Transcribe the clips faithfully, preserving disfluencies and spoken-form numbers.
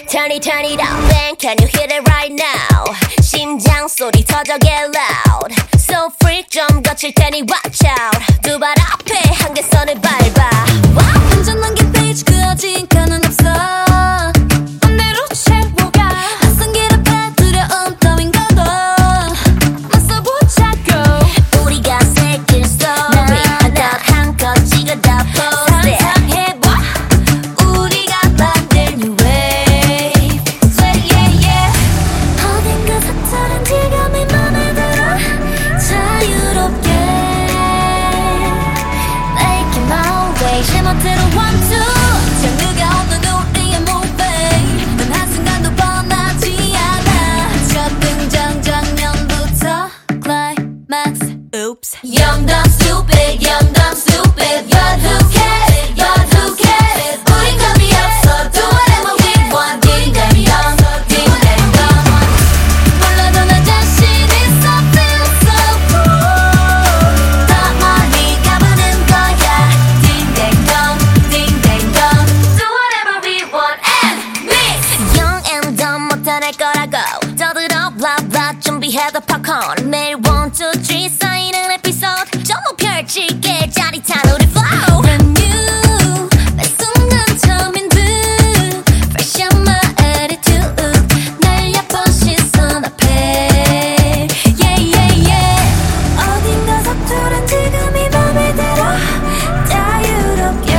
Turn it, turn it up, bang, can you hear it right now? 심장 소리 터져 get loud. So freak 좀 거칠 테니 watch out. 두 발 앞에 한계선을 밟아. Wow. 완전 넘긴 페이지 그 어딘가는 없어. 반대로 채워가. 낯선 길 앞에 두려움 따윈 거도 맞서보자고. 우리가 새길 story 하나 한껏 찍어다 post it. 상상해봐. 우리가 만든 new wave. Sweat yeah yeah. 어딘가 색다른 지감이 맘에 들어. 자유롭게 Making my way. 제멋대로 one two. 장르가 없는 우리의 movie. 단 한순간도 뻔하지 않아. 첫 등장 장면부터 climax. Oops. Young dumb stupid, young dumb stupid. You're who cares, you're who cares. 우린 감이 없어. Do whatever we want. Ding dang young, ding dang dumb. 몰라도 나 자신 있어. Feel so cool. 더 멀리 가보는 거야. Ding dang dumb, ding dang dumb. Do whatever we want and me. Young and dumb 못해낼 거라고 떠들어 blah blah 준비해도 popcorn. 매일 one two three 쌓이는 에피소드 전부 펼칠게 짜릿한 우리 flow. Brand new. 매 순간 처음인 듯. Fresh on my attitude. 날 얕본 시선 앞에. Yeah yeah yeah. 어딘가 서투른 지금이 맘에 들어. 자유롭게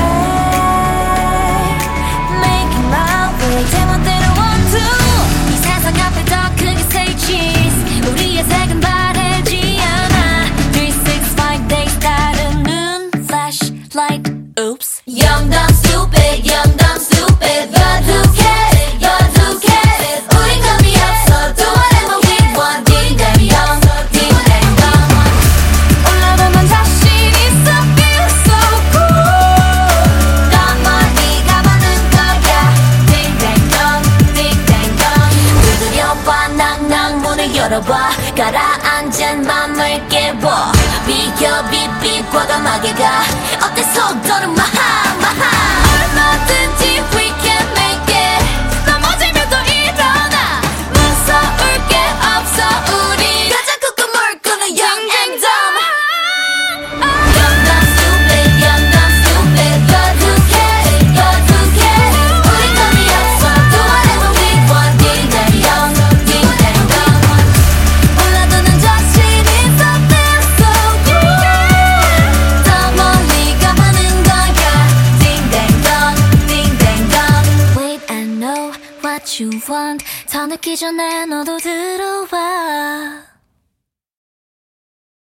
Making my way. 제멋대로 one two. 이 세상 앞에 더 크게 say cheese. 우리의 색은 바래지 않아. three six five days 다루는 flashlight. Oops. Young dumb stupid, young dumb stupid. But who cares? You're who cares? 우린 감이 없어. Do whatever we want. Ding dang young, ding dang dumb. 올라가면 자신 있어. Feel so cool. 더 멀리 가보는 거야. Ding dang dumb, ding dang dumb. 두드려봐 낭낭 문을 열어봐. 가라앉은 맘을 깨워. 비겨 빗빗 과감하게 가. 어때 속도는 마하 마하. 얼마든지 we can make it. 넘어지면 또 일어나. 무서울 게 없어 우리. 가장 굳고 묽고는 young and dumb. Young dumb stupid, young dumb stupid. But who cares? But who cares? 우린 감이 없어. Do whatever we want. Ding dang young, ding dang dumb. 몰라도 난 자신 있어. Feel so cool. 더 멀리 가보는 거야. Ding dang dumb, ding dang dumb. Wait, I know what you want. 더 늦기 전에 너도 들어와.